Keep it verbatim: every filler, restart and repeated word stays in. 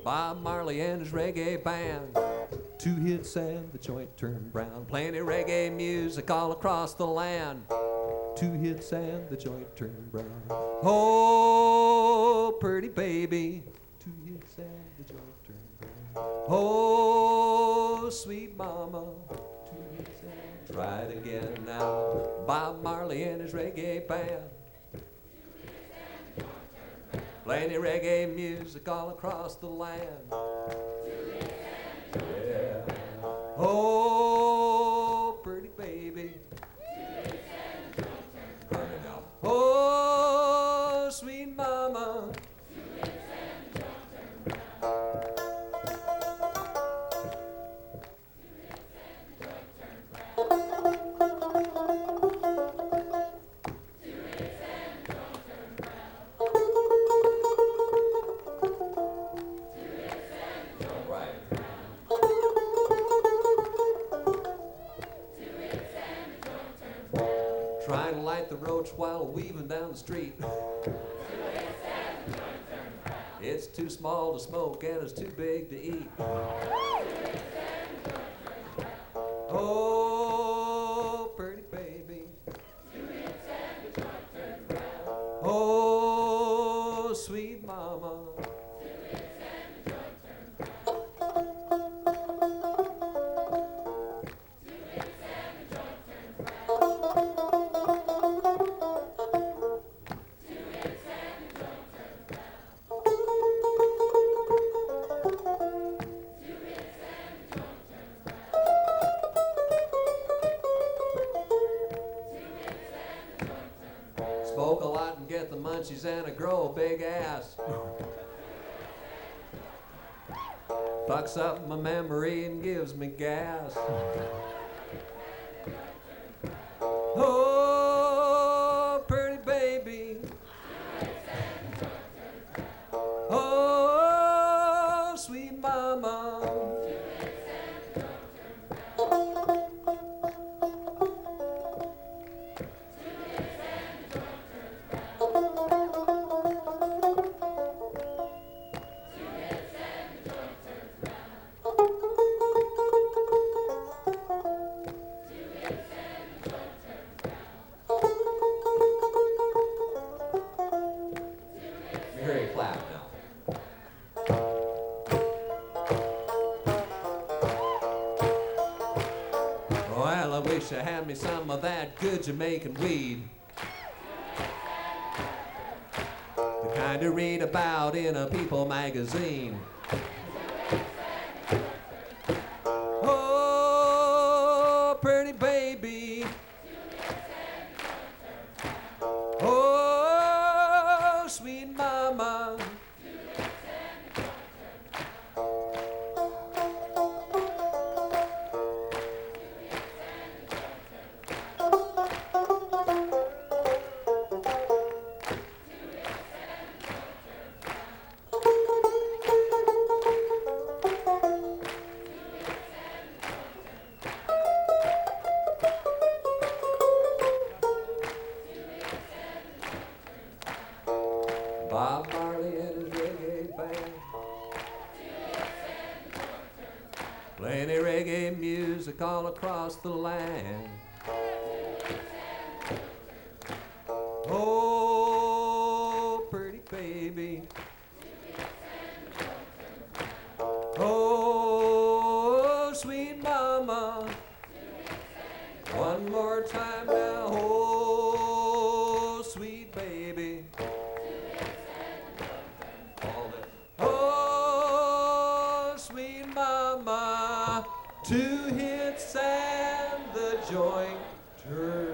Bob Marley and his reggae band. Two hits and the joint turned brown. Plenty reggae music all across the land. Two hits and the joint turned brown. Oh, pretty baby. Two hits and the joint turned brown. Oh, sweet mama. Two hits and try it again now. Bob Marley and his reggae band. Plenty reggae music all across the land. Yeah. Oh, pretty baby. Oh, sweet mama. Trying to light the roach while weaving down the street. It's too small to smoke and it's too big to eat. Oh, pretty baby. Oh, sweet mama. Smoke a lot and get the munchies and I grow a big ass. Fucks up my memory and gives me gas. Oh, pretty baby. Oh, sweet mama. Very clap now. Well, I wish I had me some of that good Jamaican weed. The kind to read about in a People magazine. Oh, pretty baby. Oh, sweet mama. Bob Marley and his reggae band. Plenty reggae music all across the land. Oh, pretty baby. Oh, sweet mama. One more time now. Oh, sweet baby. Oh, sweet mama, two hits and the joint turns.